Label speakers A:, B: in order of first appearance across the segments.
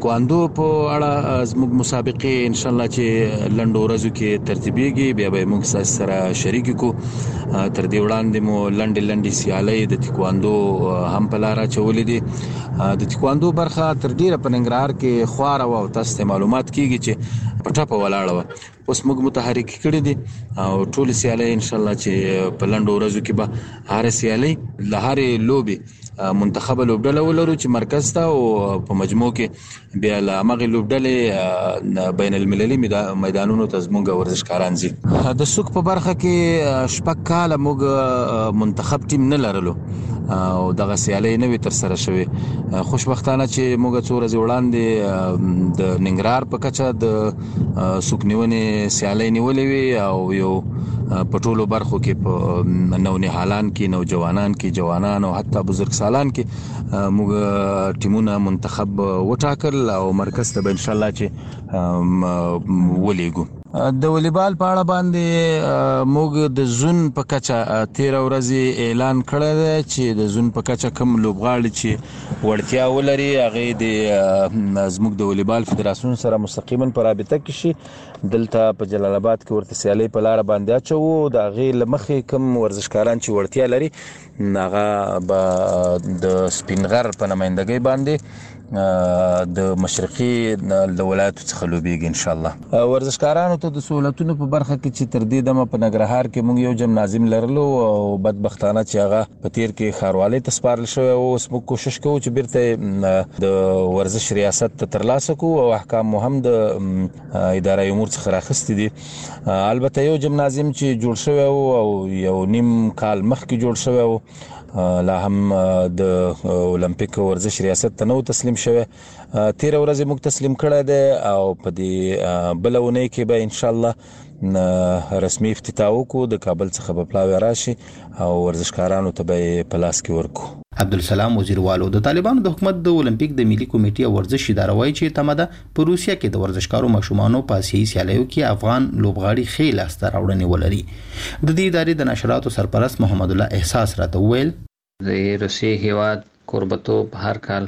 A: تکواندو په اړه زموږ مسابقې ان شاء الله چې لنډو ورځو کې ترتیبېږي، بیا به موږ سره شریک کو. تر دې وړاندې مو لنډې سیالۍ د تکواندو هم په لار اچولې دي. د تکواندو برخه تر ډیره په ننګرهار کې خوار او تاسو معلومات کیږي چې پټه په ولاړه و. اوس موږ متحرک کړی دي او ټول سیالۍ ان شاء الله چې په لنډو ورځو کې به هر سیالۍ له هرې لوبي منتخب لوبډله ولرو چې مرکز ته او په مجموع کې بیا له هغه لوبډلې بین المللي میدانونو ته زموږ ورزشکاران زی. د سوق په برخه کې شپږ کاله موږ منتخب ټیم نه لرلو او دغه سیالۍ نه وي تر سره شوې. خوشبختانه چې موږ څو ورځې وړاندې د ننګرهار په کچه د سوق نیونې سیالۍ نیولې وي او یو په ټولو برخو کې په نونهالان کې نوجوانان کې جوانان او حتی بزرګسالان کې موږ ټیمونه منتخب وټاکل او مرکز ته ان شاء الله چې ولېګو. د والیبال په اړه باندې موږ د زون په کچه 13 ورځې اعلان کړی دی چې د زون په کچه کوم لوبغاړي چې وړتیا ولري هغه د زموږ د والیبال فدراسیون سره مستقیما په رابطه کې شي. دلته په جلال آباد کې ورته سیالۍ په لار باندې اچو د هغه لمخې کوم ورزشکاران چې وړتیا لري هغه به د سپینغر په نمائندګۍ باندې د مشرقي د ولایتو څخه لوبېږي ان شاء الله. ورزشکارانو ته د سہولتونو په برخه کې چې تر دې دمه په ننګرهار کې موږ یو جمنازیم لرلو او بدبختانه چې هغه په تیر کې ښاروالۍ ته سپارل شوی او اوس موږ کوشش کوو چې بیرته د ورزش ریاست ته ترلاسه کوو او احکام مو هم د ادارې امور څخه راخستي دي. البته یو جمنازیم چې جوړ شوی او یو نیم کال مخکې جوړ شوی او لا هم د اولمپیک ورزش ریاست ته نو تسلیم شوی. 13 ورځې موږ تسلیم کړی دی او په دې بل ونې کې به ان شاء الله رسمي افتتاح وکړو. د کابل څخه به پلاوی راشي او ورزشکارانو ته به په لاس کې ورکو.
B: عبدالسلام وزیروالو د طالبانو د حکومت د اولمپیک د ملي کمیټې او ورزش اداره وایي چې تمه ده په روسیه کې د ورزشکارو ماشومانو په آسیایي سیالیو کې افغان لوبغاړي ښې لاسته راوړنې ولري. د دې ادارې د نشراتو سرپرست محمد الله احساس راته وویل
C: د روسیې هیواد کوربتوب هر کال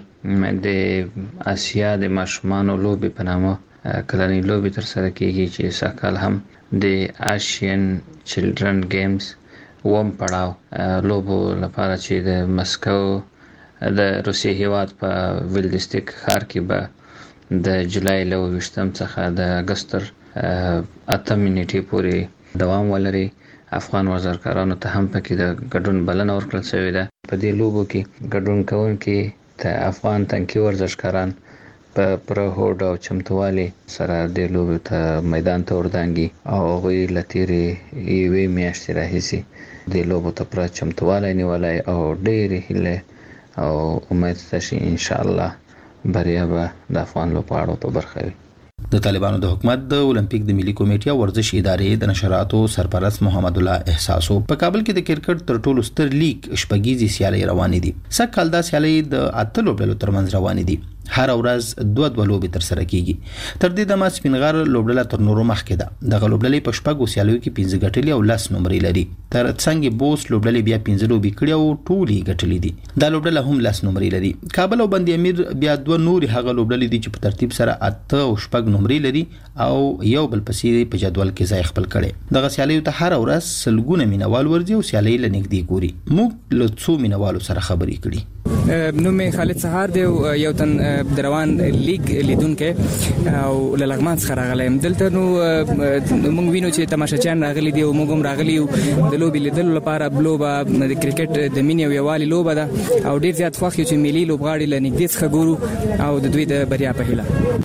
C: د آسیا د ماشومانو لوبې په نامه کلنۍ لوبې تر سره کیږي چې سږ هم د آسیان چلډرن گیمز وم پړاو لوبو لپاره چې د مسکو د روسیې هیواد په ویلډستیک ښار کې به د جولای له 20 څخه د اګست 8 نیټې پورې دوام ولري. افغان ورزشکارانو ته هم پکې د ګډون بلنه ورکړل شوې ده. په دې لوبو کې ګډون کوونکي ته افغان تنکي ورزشکاران په پوره هوډ او چمتووالي سره د لوبو ته میدان ته وردانګي او هغوی له تېرې یوې میاشتې راهیسې د لوبو ته پوره چمتووالی نیولی او ډېرې هیلې او امید شته چې انشاءالله بریا به د افغان لوبغاړو په برخه وي.
B: د طالبانو د حکومت د اولمپیک د ملي کمیټې او ورزش ادارې د نشراتو سرپرست محمد الله احساسو په کابل کې د کرکټ تر ټولو ستر لیگ شپږیزې سیالۍ روانې دي. سږ کال دا سیالۍ د 8 لوبډلو ترمنځ روانې دي. هر ورځ 2 لوبې تر سره کیږي. تر دې دمه سپینغر لوبډله تر نورو مخکې ده. دغه لوبډلې په شپږو سیالیو کې 15 ګټلې او 10 نمرې لري. تر څنګ بوس لوبډلې بیا 15 لوبې کړې او ټولې ګټلې دي. دا لوبډله هم 10 نمرې لري. کابل او بند امیر بیا 2 نورې هغه لوبډلې دي چې په ترتیب سره 8 او 6 نمرې لري او یو بل پسې په جدول کې ځای خپل کړي. دغه سیالیو ته هر ورځ سلګونه مینوال ورځي او سیالۍ لنګدي ګوري. موږ له څو مینوالو سره خبرې کړي.
D: نو می خالد سهار دی یو تن دروان لیگ لیدونکو او لغمان څخه راغلی دلته. نو موږ وینو چې تماشاچیان راغلي دي او موږ هم راغلي یو د لوبې لیدلو لپاره. لوبه د کرکټ د مینې او یووالي لوبه ده او ډیر زیات خوښ یو چې ملي لوبغاړي لنګدي څخه ګورو او د دوی د بریا په هیله.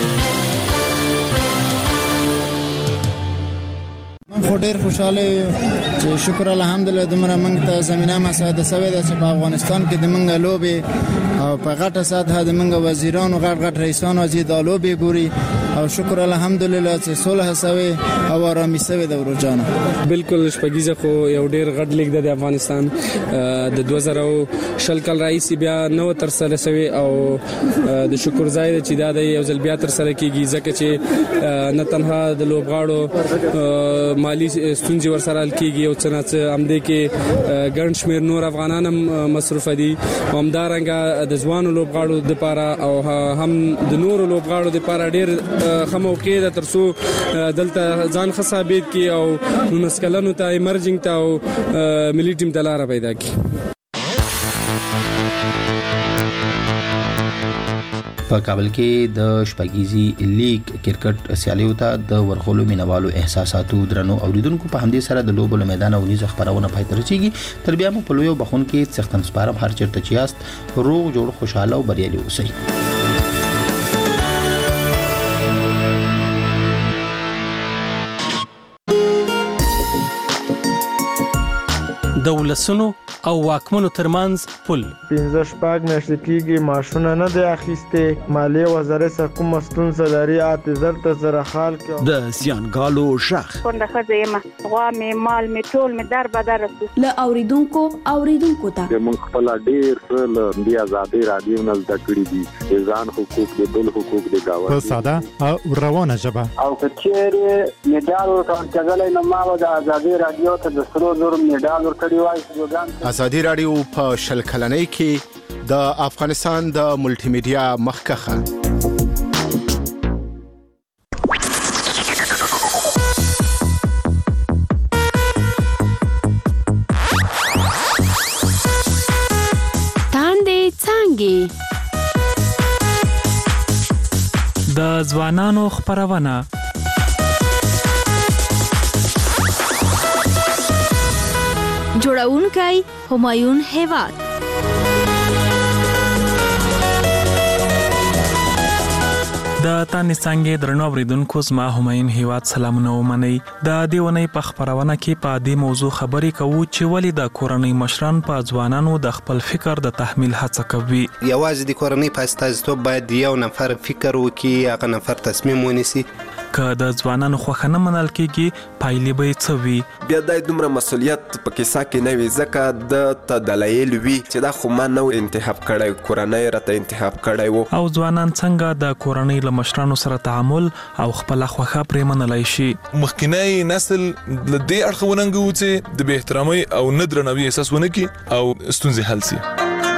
E: خو ډیر خوشاله چې شکر الحمدلله دمره موږ ته زمينه مساعده شوې ده چې په افغانستان کې د موږ لوبې او په غټه سطح د موږ وزیران او غټ رئیسان او د لوبې ګوري او شکر الحمدلله چې صلح شوې او آرامي شوې ده ورجانه.
F: بالکل شپږیزه خو یو ډیر غټ لیگ د افغانستان د 2000 کال رئیس بیا نو تر سره شوی او د شکر ځای چې دا د یو ځل بیا تر سره کیږي ځکه چې نه تنها د لوبغاړو مالی ستونزې ورسره حل کیږي او څنګه همدې کې ګڼ شمېر نور افغانان هم مصروف دي او همدارنګه د ځوانو لوبغاړو لپاره او هم د نورو لوبغاړو لپاره ډېر ښه موقع ده ترڅو دلته ځان ښه ثابت کړي او 19 کلنو ته ایمرجنګ ته او ملي ټیم ته لاره پیدا کړي.
B: په کابل کې د شپږیزي لیگ کرکټ سیالیو ته د ورغلو مینوالو احساساتو درنو اوریدونکو په همدې سره د لوبو میدان او نیز خبرونه پای ته رسیږي. تر بیا مو په لویو بخون کې څښتن سپارم هر چیرته چې یاست روغ جوړ خوشاله او بریالي اوسئ.
G: د ولسونو او واکمنو ترمنځ پل
H: 15 میاشتې کېږي ماشونه نه دی اخیسته مالیه وزارت سره کوم ستونزه لري اعتذار ته سره حال کې
I: د زیانګالو شخ
J: څنګه خزیمه غوا می مال می ټول می در بدر
K: له اوریدونکو ته
L: موږ خپل ډیر څه د آزادي رادیو نه زده کړی دي ځان حقوق د بل حقوق د گاوه
M: په ساده او روانه ژبه
N: او کچېره میډال ورکړل نو ما د آزادي رادیو ته د سرو زر میډال ورکړی
O: آزادی رادیو په شل کلنۍ کې د افغانستان د ملټي میډیا مخکخه
K: تاندې څنګه
G: د ځوانانو خبرونه
K: جوړونکی همایون هیواد
G: د تانې څنګه درنو اوریدونکو زما همایون هیواد سلامونه ومنئ. د دیونی په خبرونه کې په دې موضوع خبرې کوو چې ولې د کورنۍ مشران په ځوانانو د خپل فکر د تحمیل هڅه کوي.
P: یوازې د کورنۍ په استازیتوب باید یو نفر فکر وکړي هغه نفر تصمیم ونیسي.
G: که د ځوانانو خوښه نه منل کېږي پایلې به یې څه وي؟
Q: بیا د دومره مسؤلیت په کیسه کې نه وي ځکه د دلایل وي چې دا خو ما نه انتخاب کړی کورنۍ راته انتخاب کړی و.
G: او ځوانان څنګه د کورنۍ له مشرانو سره تعامل او خپل خوښه پرې منلای شي؟
R: مخکینی نسل له دې اړخه وننګو چې د بې احترامۍ او نه درناوي احساس ونه کړي او ستونزې حل شي.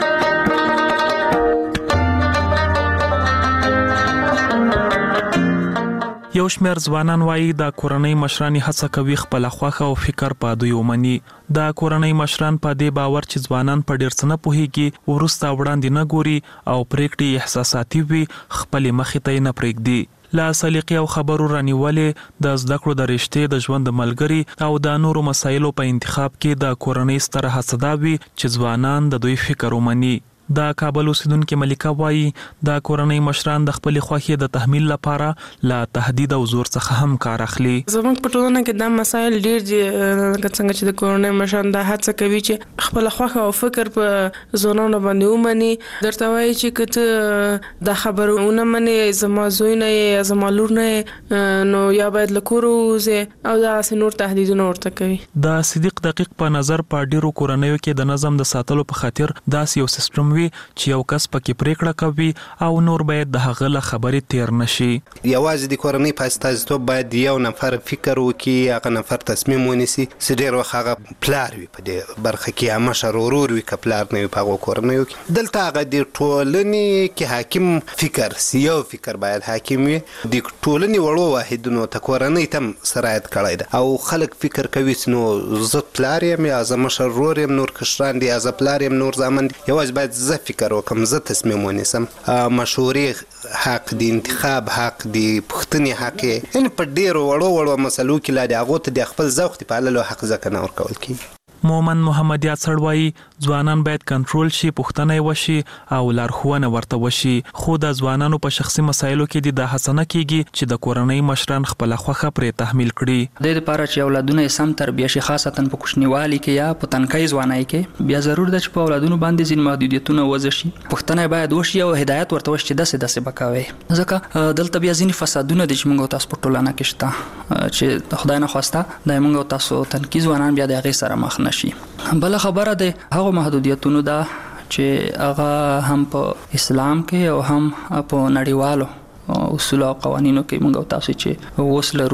G: یو شمېر ځوانان وایي د کورنۍ مشران هڅه کوي خپل خوښه او فکر په دوی ومني. د کورنۍ مشران په دې باور چې ځوانان په ډیر څه نه پوهیږي ورسته وړاندې نه ګوري او پریکړې احساساتي وي خپل مخې ته نه پرېږدي. لا سلیقې او خبرو رانیولې د زده کړو د رشتې د ژوند ملګری او د نورو مسایلو په انتخاب کې د کورنۍ ستره هڅه دا وي چې ځوانان د دوی فکر ومني. د کابل اوسیدونکو ملکه وایي د کورنۍ مشران د خپل خوښۍ د تحمیل لپاره لا تهدید او زور څخه هم کار اخلي.
S: زموږ په ټولنه کې دا مسایل ډیر دي لکه څنګه چې د کورنۍ مشران دا هڅه کوي چې خپل خوښه او فکر په ځوانانو باندې ومني. درته وایي چې کته د خبرونه مني زما زوی نه یا زما لور نه نو یا باید لکور وځي او دا نور تهدیدونه ورته کوي.
G: د صدیق دقیق په نظر په ډیرو کورنیو کې د نظم د ساتلو په خاطر داسې یو سیستم چې یو کس پکې پریکړه کوي او نور باید د هغه له خبرې تیر نشي.
P: یوازې د کورنۍ په استازیتوب باید یو نفر فکر وکړي هغه نفر تصمیم ونیسي. ډېر وخت هغه پلار وي په دې برخه کې یا مشر ورور وي که پلار نه وي په هغو کورنیو کې. دلته هغه د ټولنې کې حاکم فکر یو فکر باید حاکم وي. د ټولنې وړو واحدونو ته کورنۍ ته هم سرایت کړی ده او خلک فکر کوي چې نو زه پلار یم یا زه مشر ورور یم نور کشران دي یا زه پلار یم نور زامن دي. یوازې باید زه فکر وکم زه تصمیم ونیسم. مشورې حق دی انتخاب حق دی پښتني حق یعنی په ډیرو وړو مسلو کې لا د هغو ته د خپل ذوق د پاللو حق ځکه نه ورکول کېږي.
G: مومن محمد یاسر وایي ځوانان باید کنټرول شي پوښتنه وشي او لارښوونه ورته وشي خو د ځوانانو په شخصي مسایلو کې د هڅه نه کېږي چې د کورنۍ مشران خپل خوښه پرې تحمیل کړي.
T: د لپاره چې اولادونه سم تربیه شي خاصتا په کوچنیوالي کې یا په تنکۍ ځوانۍ کې بیا ضرور ده چې په اولادونو باندې ځین محدودیتونه وضع شي. پوښتنه باید وشي او هدایت ورته وشي چې داسې بکوي ځکه دلته بیا ځین فسادونه د موږ تاسو په ټولنه کې شته چې خدای نه خواسته د موږ تاسو تنکۍ ځوانان بیا د هغې سره مخ نشي. بل خبره ده هغه محدودیتونو ده چې هغه هم په اسلام کې او هم په نړیوالو اصول او قوانینو کې موږ تاسو چې اوس لرو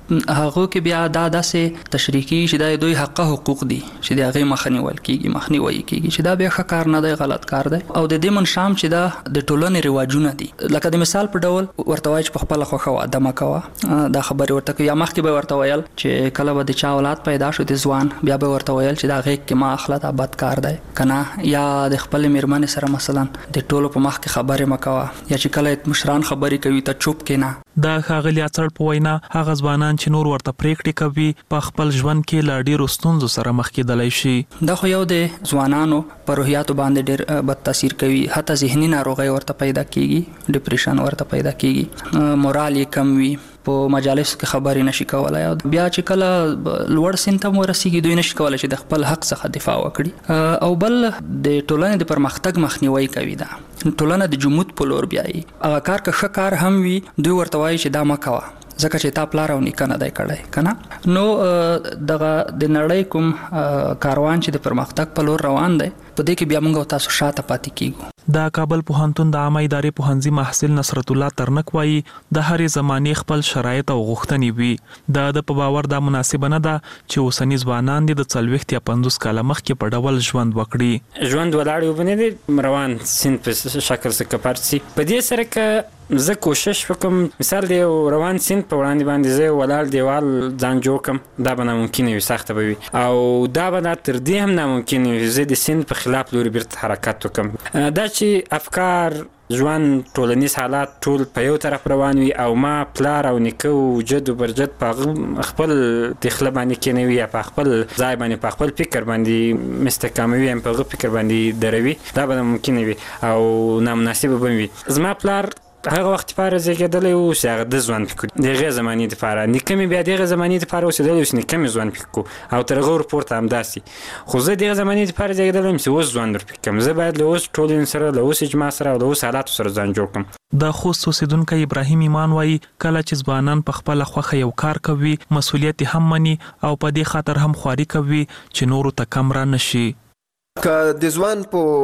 T: هغه کې بیا دا داسې تشریحي چې دا دوی حق حقوق دي چې دا غي مخنیوي کیږي چې دا به ښه کار نه دی، غلط کار دی. او د دې منشام چې دا د ټولنې رواجونه دي، لکه د مثال په ډول ورته وایي چې په خپل خوخه واده مکوه، دا خبره ورته کوي. یا مخکې به ورته ویل چې کله به د چا اولاد پیدا شو د ځوان، بیا به ورته ویل چې دا غي کې ما اخلاق دا بد کار دی کنه. یا د خپل میرمن سره مثلا د ټولو په مخ کې خبره مکوه، یا چې کله مشران خبرې کوي ته چوپ کینه.
G: دا ښاغلي اڅړ په وینا هغه ځوانان چې نور ورته پریکړې کوي په خپل ژوند کې لا ډېرو ستونزو سره مخ کېدلی شي.
T: دا خو یو د ځوانانو په روحیاتو باندې ډېر بد تاثیر کوي، حتی ذهني ناروغۍ ورته پیدا کیږي، ډیپریشن ورته پیدا کیږي، مورال یې کم وي، په مجالس کې خبرې نشي کولای. او بیا چې کله لوړ سن ته ورسیږي دوی نشي کولای چې د خپل حق څخه دفاع وکړي. او بل د ټولنې د پرمختګ مخنیوي کوي. دا ټولنه د جمود په لور بیایي. هغه کار که ښه کار هم وي دوی ورته وایي چې دا مه کوه ځکه چې تا پلار او نیکه نه دی کړی کنه. نو دغه د نړۍ کوم کاروان چې د پرمختګ په لور روان دی په دې کې بیا موږ تاسو شاته پاتې کیږو.
G: دا کابل پوهنتون د عامه ادارې پوهنځي محصل نصرت الله ترنک وایي د هرې زمانې خپل شرایط او غوښتنې وي. د په باور دا مناسبه نه ده چې اوسني ځوانان د 40 یا 50 کاله مخکې په ډول ژوند وکړي.
I: ژوند ولاړ وبنه دي روان سین په شکل څخه پارسي په دې سره ک زه کوشش وکم مثال دی روان سین په وړاندې باندې زه ولال دیوال ځان جوړ کم، دا به ناممکن وي، سخت به وي، او دا به تر دې هم ناممکن وي زه د سین په خلاف لوري بیرته حرکت وکم. دا چې افکار ژوند ټولنیز حالات ټول په یو طرف روان وي او ما پلار او نیکه او جد او برجد په خپل دخله باندې کېنوي یا په خپل ځای باندې په خپل فکر باندې مستقاموي هم په فکر باندې دروي، دا به ممکن وي او نامناسب به وي. زما پلار هغه وخت لپاره زیږیدلی و چې هغه د ژوند فکر د هغې زمانې دپاره، نیکه مې بیا د هغې زمانې دپاره اوسېدلی و چې نیکه مې ژوند فکر کړو او تر هغه ورپورته همداسې. خو زه د هغې زمانې دپاره زیږېدلی یم چې اوس ژوند ورفکر کړم. زه باید له اوس ټولنې سره، له اوس اجماع سره او له اوس حالاتو سره ځان جوړ کړم.
G: د خوست اوسیدونکی ابراهیم ایمان وایي کله چې ځوانان په خپله خوښه یو کار کوي مسؤلیت هم مني او په دې خاطر هم خواري کوي چې نورو ته کم را نشي.
Q: که د ځوان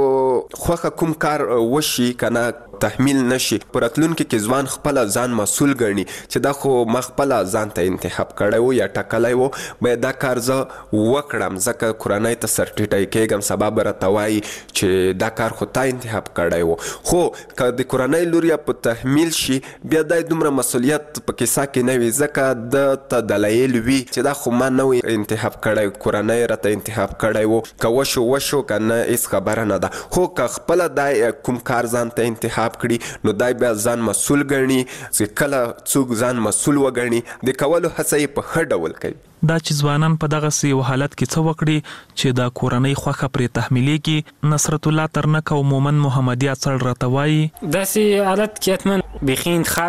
Q: په خوخه کوم کار وشي کنه تحمیل نشي، په راتلونکي کې ځوان خپل ځان مسؤل ګڼي چې دا خو ما خپل ځان ته انتخاب کړی و یا ټاکلی و، باید دا کار زه وکړم ځکه کورنۍ ته سرټیټی کېږم، سبا به راته وایي چې دا کار خو تا انتخاب کړی و. خو که د کورنۍ لور یا په تحمیل شي بیا دا دومره مسؤلیت په کیسه کې نه وي ځکه د ته دلایل وي چې دا خو ما نه وي انتخاب کړی، کورنۍ راته انتخاب کړی و، که وشو کنه هیڅ خبره نه ده. خو که خپله دا کوم کار ځان ته انتخاب کړي نو دای بیا ځان مسؤل ګڼي چې کله څوک ځان مسؤل وګڼي د کولو هڅه یې په ښه ډول کوي.
G: دا چې ځوانان په دغسې یو حالت کې څه وکړي چې د کورنۍ خوښه پرې تحمیلېږي. نصرت الله ترنک او مومن محمدي اڅړ راته وایي
I: داسې حالت کې حتما بیخي انتخاب